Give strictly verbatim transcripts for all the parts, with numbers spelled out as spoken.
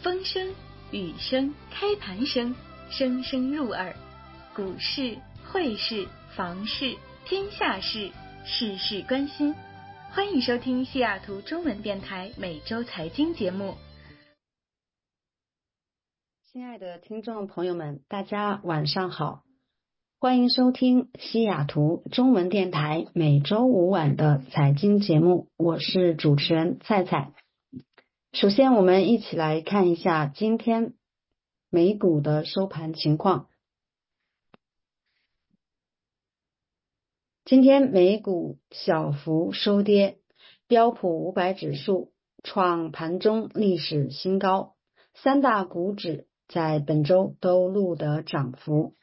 风声、雨声、开盘声，声声入耳。股市、汇市、房市，天下事，事事关心。欢迎收听西雅图中文电台每周财经节目。 亲爱的听众朋友们，大家晚上好，欢迎收听西雅图中文电台每周五晚的财经节目，我是主持人蔡蔡。首先我们一起来看一下今天美股的收盘情况。今天美股小幅收跌，标普五百指数创盘中历史新高，三大股指在本周都录得涨幅。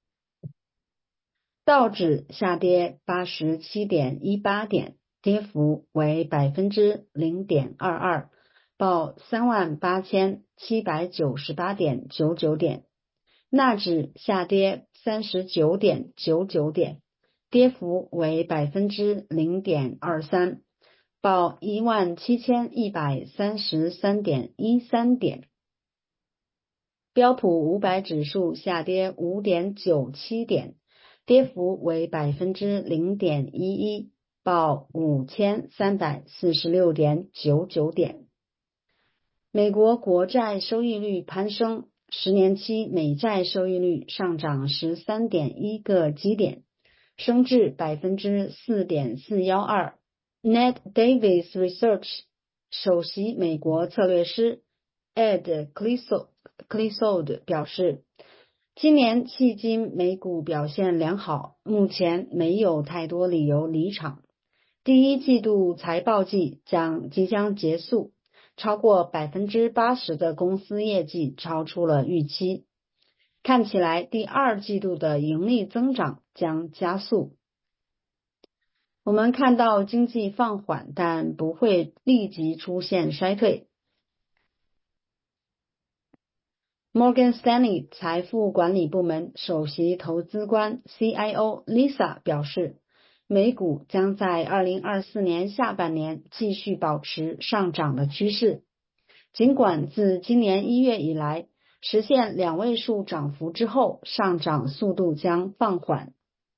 道指下跌 八十七点一八 点，跌幅为 百分之零点二二， 报 三万八千七百九十八点九九 点。纳指下跌 三十九点九九 点，跌幅为 百分之零点二三， 报 一万七千一百三十三点一三 点。标普五百指数下跌 五点九七 点，跌幅为 百分之零点一一， 报 五千三百四十六点九九 点。美国国债收益率攀升，十年期美债收益率上涨 十三点一 个基点，升至 百分之四点四一二。 Ned Davis Research 首席美国策略师 Ed Clissold 表示，今年迄今美股表现良好，目前没有太多理由离场。第一季度财报季将即将结束，超过 百分之八十 的公司业绩超出了预期，看起来第二季度的盈利增长将加速。我们看到经济放缓，但不会立即出现衰退。Morgan Stanley 财富管理部门首席投资官 C I O Lisa 表示，美股将在二零二四年下半年继续保持上涨的趋势，尽管自今年一月以来实现两位数涨幅之后，上涨速度将放缓。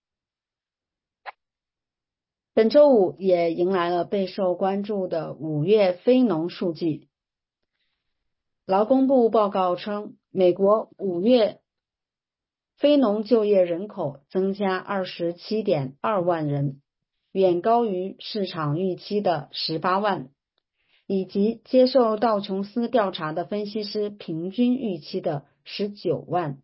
本周五也迎来了备受关注的五月非农数据。劳工部报告称，美国五月非农就业人口增加 二十七点二万人，远高于市场预期的十八万，以及接受道琼斯调查的分析师平均预期的十九万。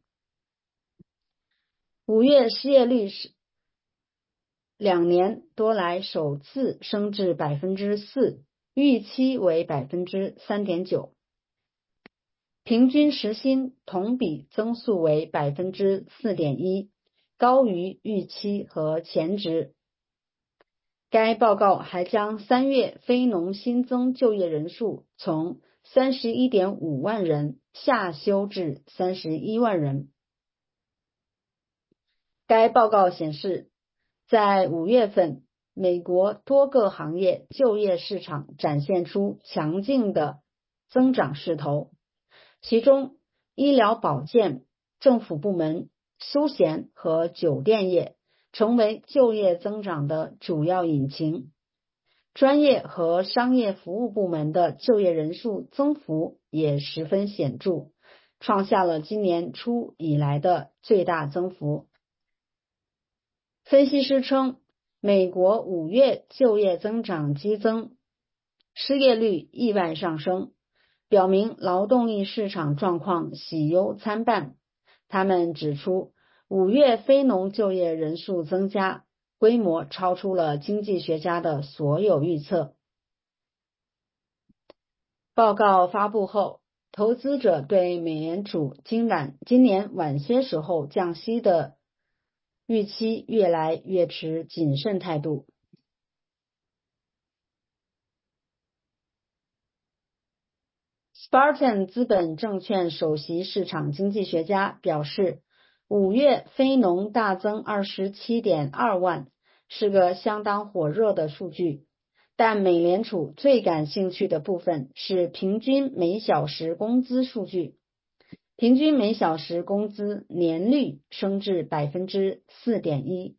五月失业率是两年多来首次升至 百分之四， 预期为 百分之三点九。平均时薪同比增速为 百分之四点一， 高于预期和前值。该报告还将三月非农新增就业人数从 三十一点五万人下修至三十一万人。该报告显示，在五月份，美国多个行业就业市场展现出强劲的增长势头，其中医疗保健、政府部门、休闲和酒店业成为就业增长的主要引擎。专业和商业服务部门的就业人数增幅也十分显著，创下了今年初以来的最大增幅。分析师称，美国五月就业增长激增，失业率意外上升，表明劳动力市场状况喜忧参半。他们指出，五月非农就业人数增加规模超出了经济学家的所有预测。报告发布后，投资者对美联储今晚今年晚些时候降息的预期越来越持谨慎态度。Spartan 资本证券首席市场经济学家表示，五月非农大增 二十七点二万，是个相当火热的数据， 但美联储最感兴趣的部分是平均每小时工资数据。平均每小时工资年率升至 百分之四点一。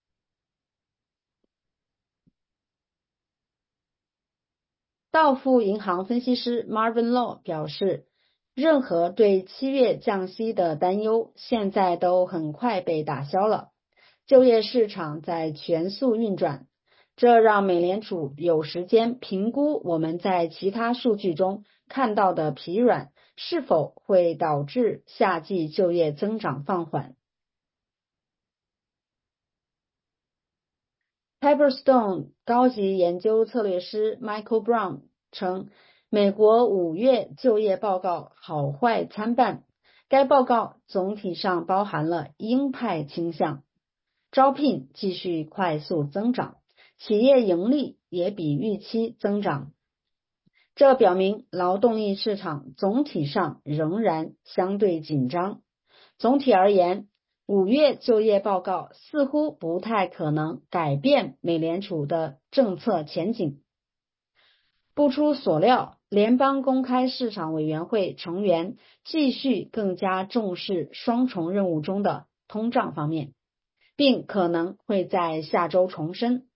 道富银行分析师 Marvin Law 表示，任何对七月降息的担忧现在都很快被打消了，就业市场在全速运转，这让美联储有时间评估我们在其他数据中看到的疲软是否会导致夏季就业增长放缓。Pepperstone 高级研究策略师 Michael Brown 称，美国五月就业报告好坏参半，该报告总体上包含了鹰派倾向，招聘继续快速增长，企业盈利也比预期增长。这表明劳动力市场总体上仍然相对紧张。总体而言，五月就业报告似乎不太可能改变美联储的政策前景。不出所料，联邦公开市场委员会成员继续更加重视双重任务中的通胀方面，并可能会在下周重申。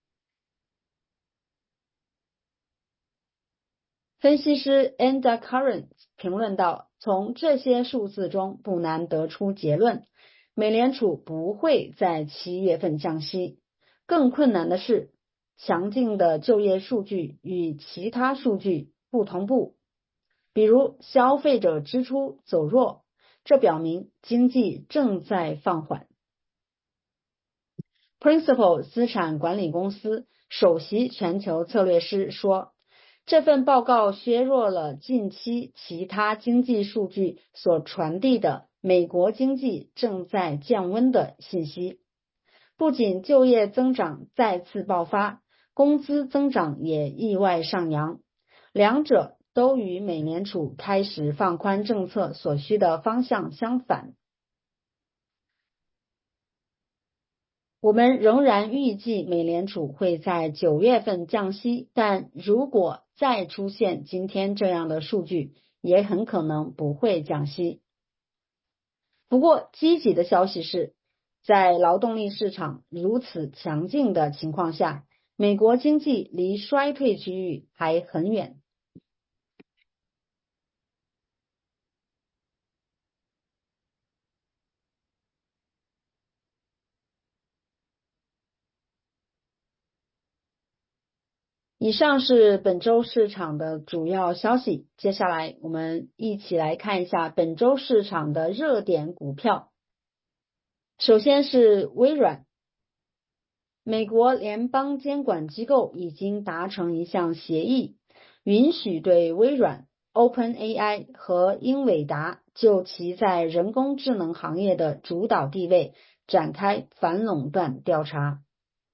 分析师 Enda Curran 评论道，从这些数字中不难得出结论，美联储不会在七月份降息。更困难的是，强劲的就业数据与其他数据不同步，比如消费者支出走弱，这表明经济正在放缓。Principal 资产管理公司首席全球策略师说，这份报告削弱了近期其他经济数据所传递的美国经济正在降温的信息。不仅就业增长再次爆发，工资增长也意外上扬，两者都与美联储开始放宽政策所需的方向相反。我们仍然预计美联储会在九月份降息，但如果再出现今天这样的数据，也很可能不会降息。不过，积极的消息是，在劳动力市场如此强劲的情况下，美国经济离衰退区域还很远。以上是本周市场的主要消息，接下来我们一起来看一下本周市场的热点股票。首先是微软。美国联邦监管机构已经达成一项协议，允许对微软、OpenAI 和英伟达就其在人工智能行业的主导地位展开反垄断调查。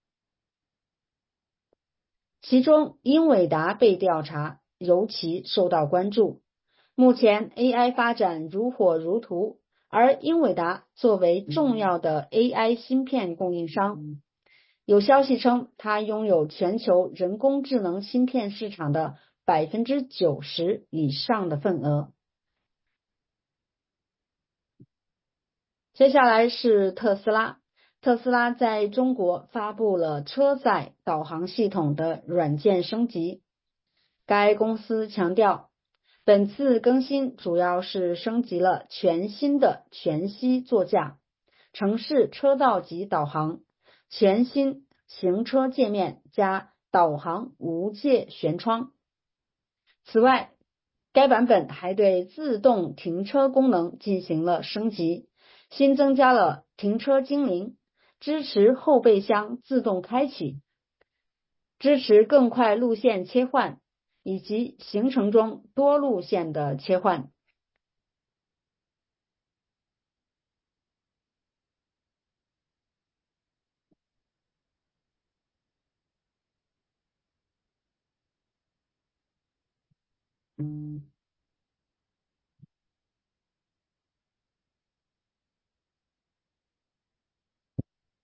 其中，英伟达被调查尤其受到关注。目前 A I 发展如火如荼，而英伟达作为重要的 A I 芯片供应商，有消息称它拥有全球人工智能芯片市场的 百分之九十 以上的份额。接下来是特斯拉。特斯拉在中国发布了车载导航系统的软件升级。该公司强调，本次更新主要是升级了全新的全息座驾、城市车道级导航、全新行车界面加导航无界舷窗。此外，该版本还对自动停车功能进行了升级，新增加了停车精灵，支持后备箱自动开启，支持更快路线切换，以及行程中多路线的切换。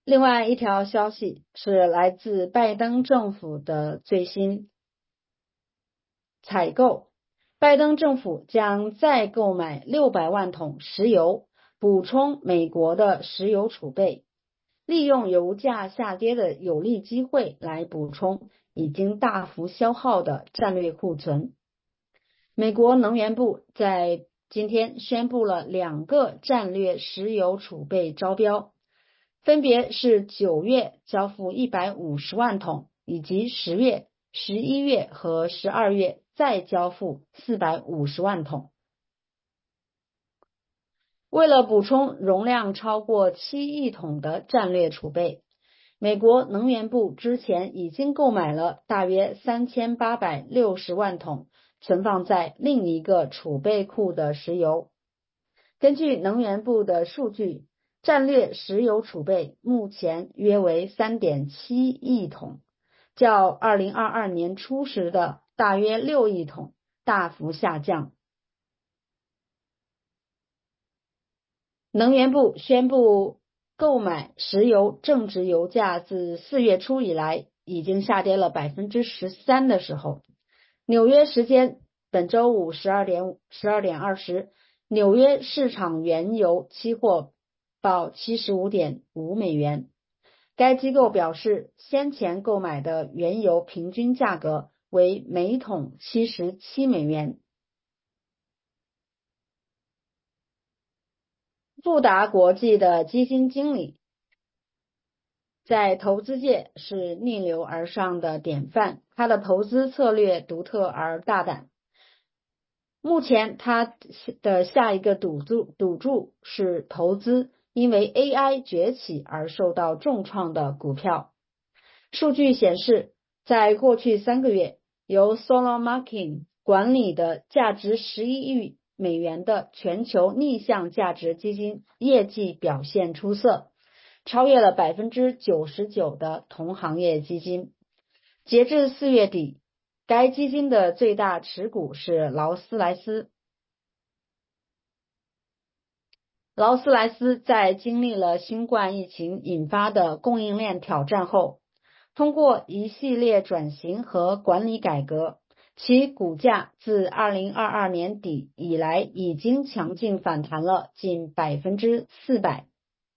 另外一条消息是来自拜登政府的最新采购，拜登政府将再购买六百万桶石油，补充美国的石油储备，利用油价下跌的有利机会来补充已经大幅消耗的战略库存。美国能源部在今天宣布了两个战略石油储备招标，分别是九月交付一百五十万桶，以及十月、十一月和十二月再交付四百五十万桶。为了补充容量超过七亿桶的战略储备，美国能源部之前已经购买了大约三千八百六十万桶存放在另一个储备库的石油。根据能源部的数据，战略石油储备目前约为 三点七亿桶，较二零二二年初时的大约六亿桶大幅下降。能源部宣布购买石油正值油价自四月初以来已经下跌了 百分之十三 的时候，纽约时间本周五十二点十二点二十，纽约市场原油期货报 七十五点五美元。该机构表示，先前购买的原油平均价格为每桶七十七美元。富达国际的基金经理在投资界是逆流而上的典范，他的投资策略独特而大胆。目前他的下一个赌注赌注是投资因为 A I 崛起而受到重创的股票。数据显示，在过去三个月，由 Solomon 管理的价值十一亿美元的全球逆向价值基金业绩表现出色，超越了 百分之九十九 的同行业基金。截至四月底，该基金的最大持股是劳斯莱斯。劳斯莱斯在经历了新冠疫情引发的供应链挑战后，通过一系列转型和管理改革，其股价自二零二二年底以来已经强劲反弹了近 百分之四百。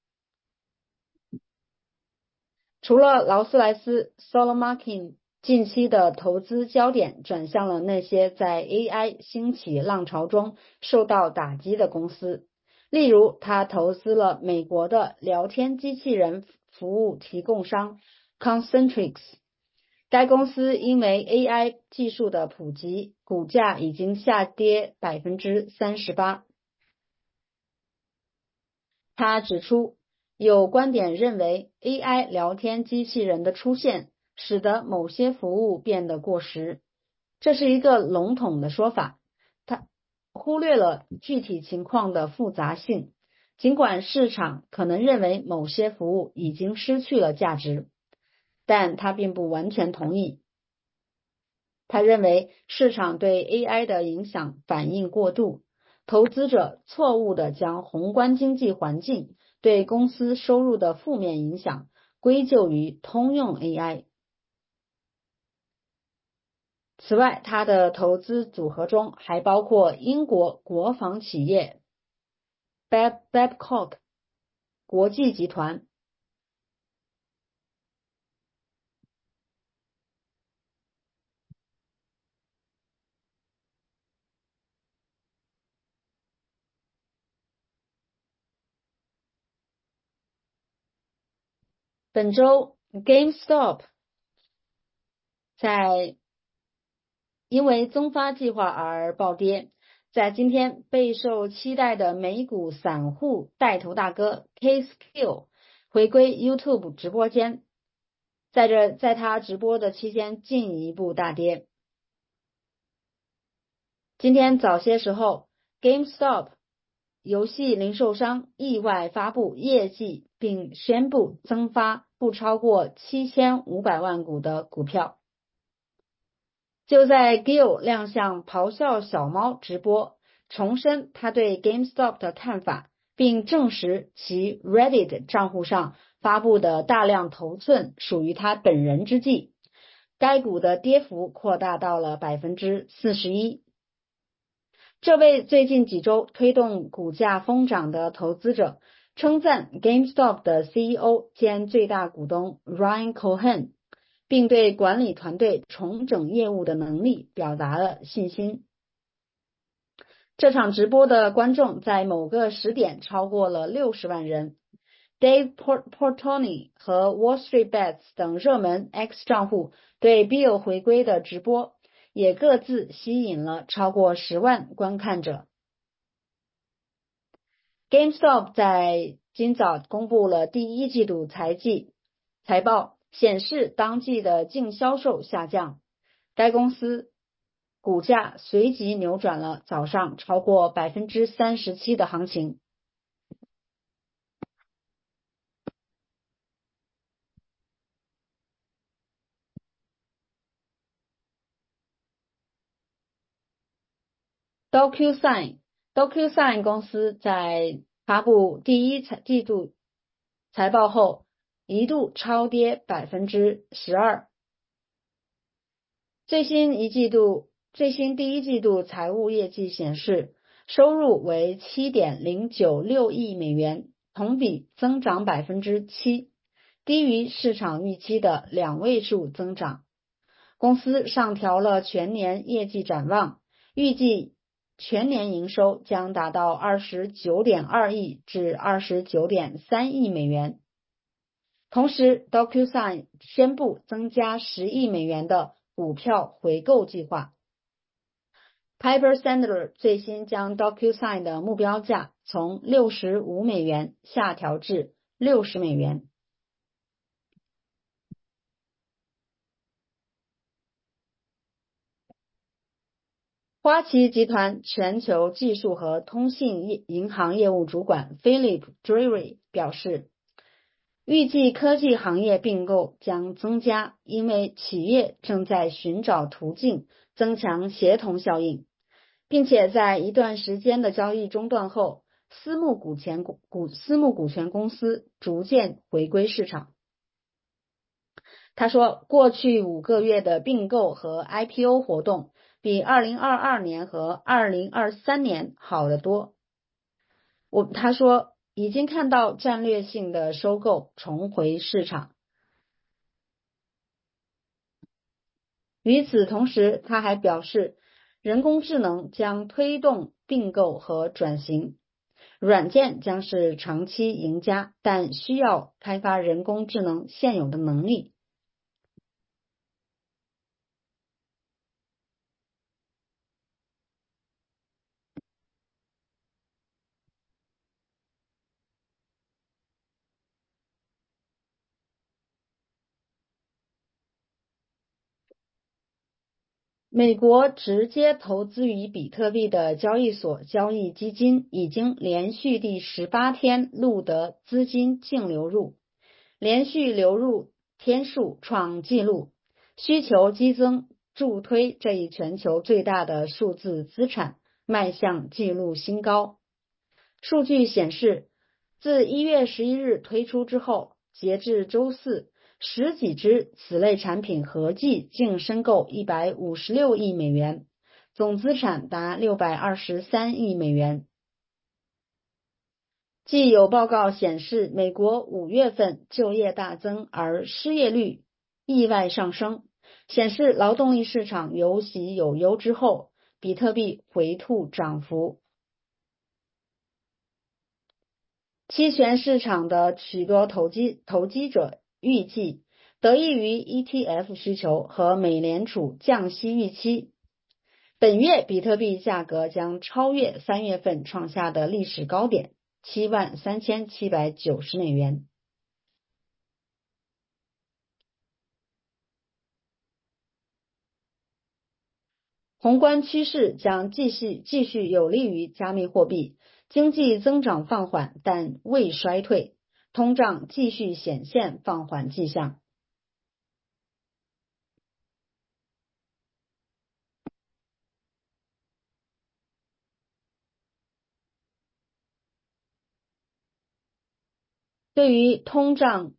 除了劳斯莱斯 ，Solomon近期的投资焦点转向了那些在 A I 兴起浪潮中受到打击的公司，例如他投资了美国的聊天机器人服务提供商 Concentrix。 该公司因为 A I 技术的普及，股价已经下跌 百分之三十八。 他指出，有观点认为 A I 聊天机器人的出现使得某些服务变得过时，这是一个笼统的说法，他忽略了具体情况的复杂性。尽管市场可能认为某些服务已经失去了价值，但他并不完全同意。他认为市场对 A I 的影响反应过度，投资者错误地将宏观经济环境对公司收入的负面影响归咎于通用 A I。 此外，他的投资组合中还包括英国国防企业 Babcock 国际集团。本周 GameStop 在因为增发计划而暴跌，在今天备受期待的美股散户带头大哥 Case-Q 回归 YouTube 直播间，在这在他直播的期间进一步大跌。今天早些时候 GameStop 游戏零售商意外发布业绩，并宣布增发不超过七千五百万股的股票。就在 Gil 亮相咆哮小猫直播，重申他对 GameStop 的看法，并证实其 Reddit 账户上发布的大量头寸属于他本人之技，该股的跌幅扩大到了 百分之四十一。这位最近几周推动股价疯涨的投资者称赞 GameStop 的 C E O 兼最大股东 Ryan Cohen， 并对管理团队重整业务的能力表达了信心。这场直播的观众在某个时点超过了六十万人。Dave Portnoy 和 Wall Street Bets 等热门 X 账户对 Bill 回归的直播也各自吸引了超过十万观看者。GameStop 在今早公布了第一季度财季财报，显示当季的净销售下降，该公司股价随即扭转了早上超过 百分之三十七 的行情。DocuSign DocuSign 公司在发布第一季度财报后一度超跌 百分之十二。最新一季度最新第一季度财务业绩显示，收入为 七点零九六亿美元，同比增长 百分之七， 低于市场预期的两位数增长。公司上调了全年业绩展望，预计全年营收将达到 二十九点二亿至 二十九点三亿美元。同时 DocuSign 宣布增加十亿美元的股票回购计划。Piper Sandler 最新将 DocuSign 的目标价从六十五美元下调至六十美元。花旗集团全球技术和通信银行业务主管 Philip Drury 表示，预计科技行业并购将增加，因为企业正在寻找途径增强协同效应，并且在一段时间的交易中断后，私募股权股私募股权公司逐渐回归市场。他说，过去五个月的并购和 I P O 活动比二零二二年和二零二三年好得多。我他说已经看到战略性的收购重回市场。与此同时，他还表示，人工智能将推动并购和转型，软件将是长期赢家，但需要开发人工智能现有的能力。美国直接投资于比特币的交易所交易基金已经连续第十八天录得资金净流入，连续流入天数创纪录，需求激增助推这一全球最大的数字资产迈向纪录新高。数据显示，自一月十一日推出之后，截至周四，十几只此类产品合计净申购一百五十六亿美元，总资产达六百二十三亿美元。既有报告显示，美国五月份就业大增，而失业率意外上升，显示劳动力市场有喜有忧之后，比特币回吐涨幅。期权市场的许多投机投机者预计，得益于 E T F 需求和美联储降息预期，本月比特币价格将超越三月份创下的历史高点七万三千七百九十美元。宏观趋势将继续继续有利于加密货币，经济增长放缓但未衰退，通胀继续显现放缓迹象。对于通胀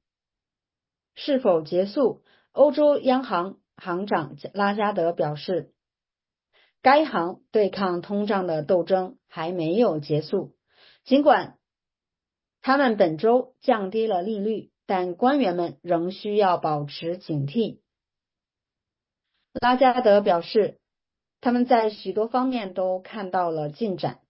是否结束，欧洲央行行长拉加德表示，该行对抗通胀的斗争还没有结束，尽管他们本周降低了利率，但官员们仍需要保持警惕。拉加德表示，他们在许多方面都看到了进展，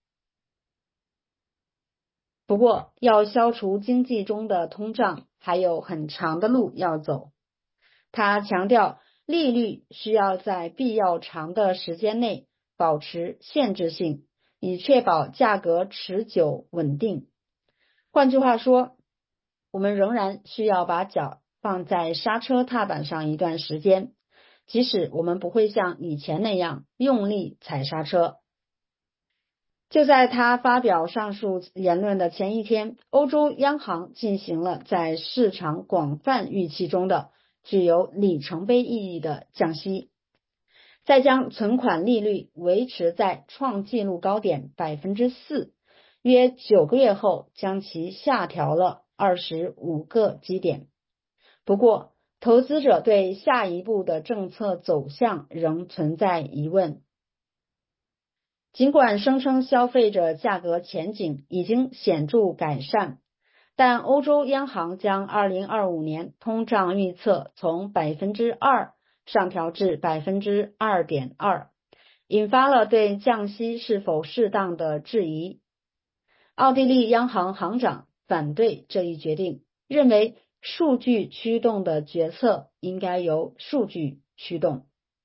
不过要消除经济中的通胀还有很长的路要走。他强调，利率需要在必要长的时间内保持限制性，以确保价格持久稳定。换句话说，我们仍然需要把脚放在刹车踏板上一段时间，即使我们不会像以前那样用力踩刹车。就在他发表上述言论的前一天，欧洲央行进行了在市场广泛预期中的具有里程碑意义的降息，在将存款利率维持在创纪录高点 百分之四， 约九个月后将其下调了二十五个基点。不过，投资者对下一步的政策走向仍存在疑问。尽管声称消费者价格前景已经显著改善，但欧洲央行将二零二五年通胀预测从 百分之二 上调至 百分之二点二， 引发了对降息是否适当的质疑。奥地利央行行长反对这一决定，认为数据驱动的决策应该由数据驱动。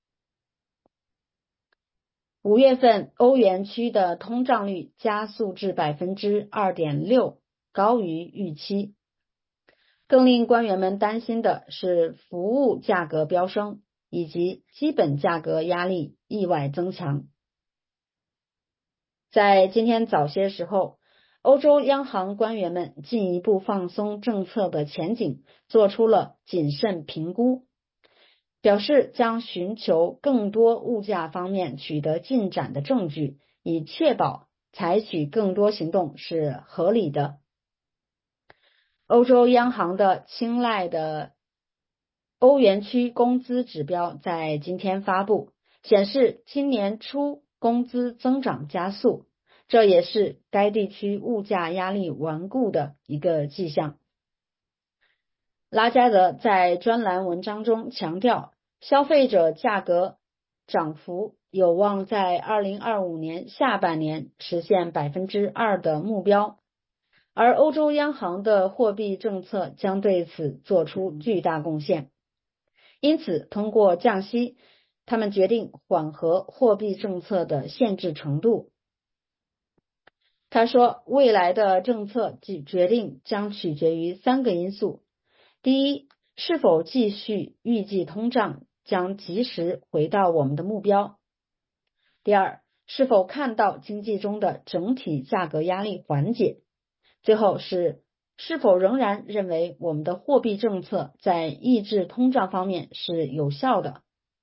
五月份欧元区的通胀率加速至 百分之二点六， 高于预期。更令官员们担心的是服务价格飙升以及基本价格压力意外增强。在今天早些时候，欧洲央行官员们进一步放松政策的前景做出了谨慎评估，表示将寻求更多物价方面取得进展的证据，以确保采取更多行动是合理的。欧洲央行的青睐的欧元区工资指标在今天发布，显示今年初工资增长加速，这也是该地区物价压力顽固的一个迹象。拉加德在专栏文章中强调，消费者价格涨幅有望在二零二五年下半年实现 百分之二 的目标，而欧洲央行的货币政策将对此做出巨大贡献。因此，通过降息，他们决定缓和货币政策的限制程度。他说，未来的政策决定将取决于三个因素。第一，是否继续预计通胀将及时回到我们的目标。第二，是否看到经济中的整体价格压力缓解。最后是是否仍然认为我们的货币政策在抑制通胀方面是有效的。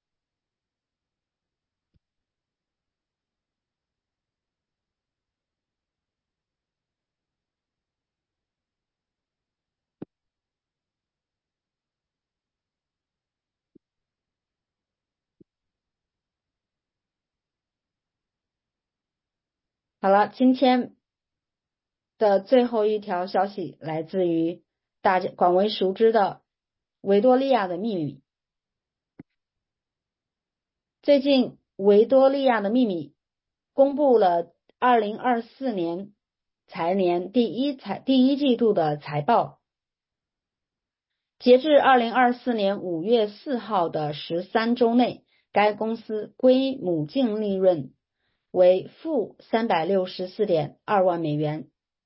好了，今天的最后一条消息来自于大家广为熟知的维多利亚的秘密。最近维多利亚的秘密公布了二零二四年财年第一财第一季度的财报。截至二零二四年五月四号的十三周内，该公司归母净利润为负 三百六十四点二万美元。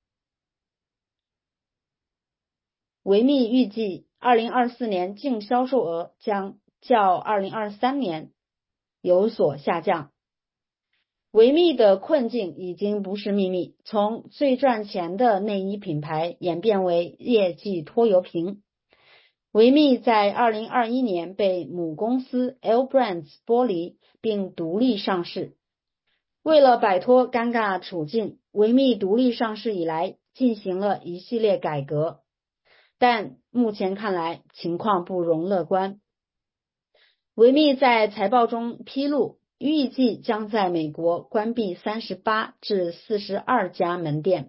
维密预计二零二四年净销售额将较二零二三年有所下降。维密的困境已经不是秘密，从最赚钱的内衣品牌演变为业绩拖油瓶。维密在二零二一年被母公司 L Brands 剥离并独立上市。为了摆脱尴尬处境，维密独立上市以来进行了一系列改革。 但目前看来情况不容乐观。维密在财报中披露，预计将在美国关闭三十八至四十二家门店。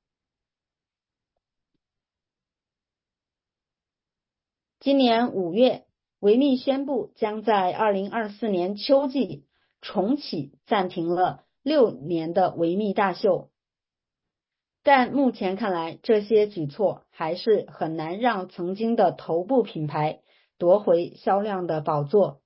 今年五月，维密宣布将在二零二四年秋季重启暂停了六年的维密大秀。但目前看来，这些举措还是很难让曾经的头部品牌夺回销量的宝座。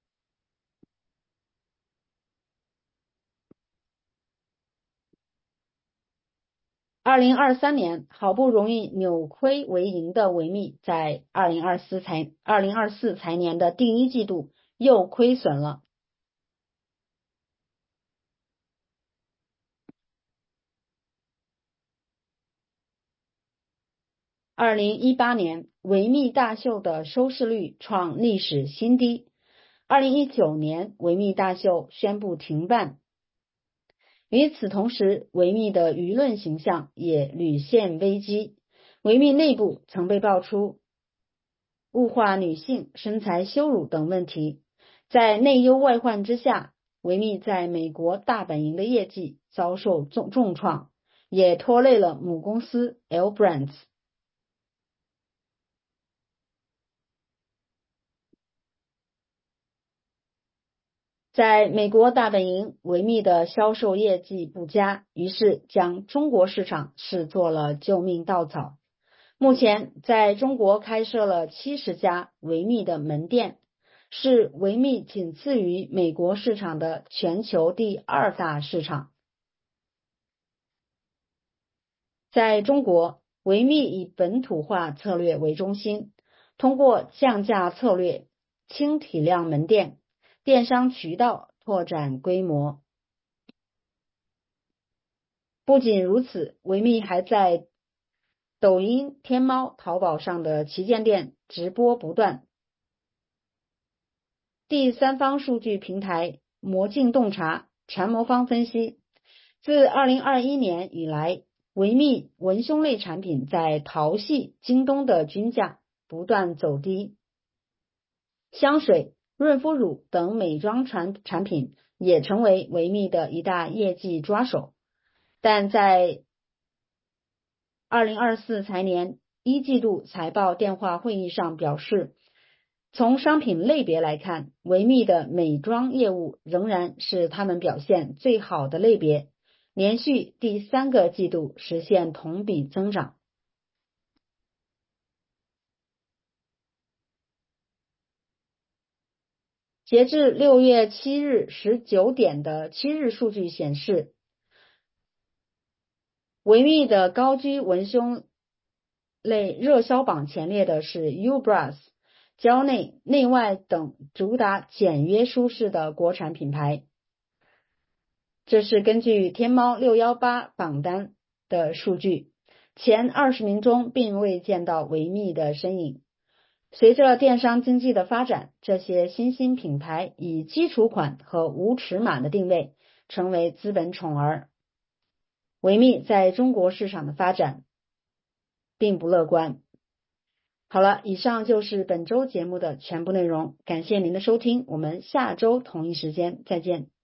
二零二三年好不容易扭亏为盈的维密，在二零二四财二零二四财年的第一季度又亏损了。二零一八年维密大秀的收视率创历史新低。二零一九年维密大秀宣布停办。与此同时，维密的舆论形象也屡陷危机。维密内部曾被爆出物化女性、身材羞辱等问题。在内忧外患之下，维密在美国大本营的业绩遭受重重创，也拖累了母公司 L Brands。在美国大本营，维密的销售业绩不佳，于是将中国市场视作了救命稻草。目前在中国开设了七十家维密的门店，是维密仅次于美国市场的全球第二大市场。在中国，维密以本土化策略为中心，通过降价策略、轻体量门店、电商渠道拓展规模。不仅如此，维密还在抖音、天猫、淘宝上的旗舰店直播不断。第三方数据平台魔镜洞察禅魔方分析，自二零二一年以来，维密文胸类产品在淘系、京东的均价不断走低，香水、润肤乳等美妆产产品也成为维密的一大业绩抓手。但在二零二四财年一季度财报电话会议上表示，从商品类别来看，维密的美妆业务仍然是他们表现最好的类别，连续第三个季度实现同比增长。截至六月七日十九点的七日数据显示，维密的高居文胸类热销榜前列的是 Ubras、娇内、内外等主打简约舒适的国产品牌。这是根据天猫六一八榜单的数据，前二十名中并未见到维密的身影。随着电商经济的发展，这些新兴品牌以基础款和无尺码的定位成为资本宠儿。维密在中国市场的发展并不乐观。好了，以上就是本周节目的全部内容，感谢您的收听，我们下周同一时间再见。